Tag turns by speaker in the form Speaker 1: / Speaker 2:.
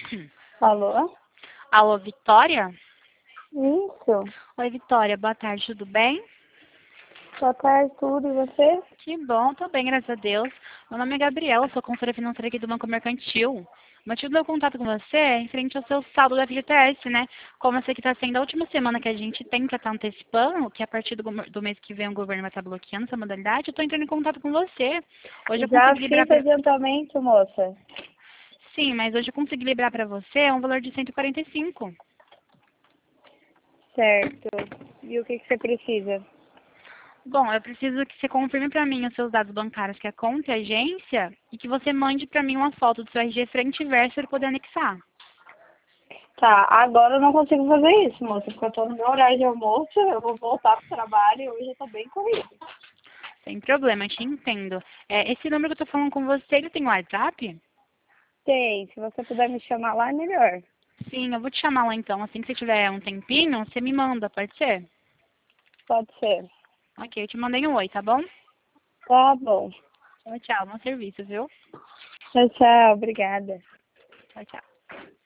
Speaker 1: Alô?
Speaker 2: Alô, Vitória?
Speaker 1: Isso.
Speaker 2: Oi, Vitória, boa tarde, tudo bem?
Speaker 1: Boa tarde, tudo. E você?
Speaker 2: Que bom, tô bem, graças a Deus. Meu nome é Gabriela, sou consultora financeira aqui do Banco Mercantil. O motivo do meu contato com você é em frente ao seu saldo da FGTS, né? Como eu sei que está sendo a última semana que a gente tem para estar antecipando, que a partir do mês que vem o governo vai estar bloqueando essa modalidade, eu estou entrando em contato com você. Hoje eu
Speaker 1: Já
Speaker 2: consegui liberar
Speaker 1: fiz
Speaker 2: para...
Speaker 1: adiantamento, moça.
Speaker 2: Sim, mas hoje eu consegui liberar para você um valor de 145.
Speaker 1: Certo. E o que você precisa?
Speaker 2: Bom, eu preciso que você confirme para mim os seus dados bancários, que é conta e agência, e que você mande para mim uma foto do seu RG frente e verso para eu poder anexar.
Speaker 1: Tá, agora eu não consigo fazer isso, moça, porque eu tô no meu horário de almoço, eu vou voltar pro trabalho e hoje eu tô bem corrido.
Speaker 2: Sem problema, te entendo. Esse número que eu tô falando com você, ele tem WhatsApp?
Speaker 1: Tem, se você puder me chamar lá, é melhor.
Speaker 2: Sim, eu vou te chamar lá então. Assim que você tiver um tempinho, você me manda, pode ser?
Speaker 1: Pode ser.
Speaker 2: Ok, eu te mandei um oi, tá bom?
Speaker 1: Tá bom.
Speaker 2: Tchau, tchau. Bom serviço, viu?
Speaker 1: Tchau, tchau. Obrigada.
Speaker 2: Tchau, tchau.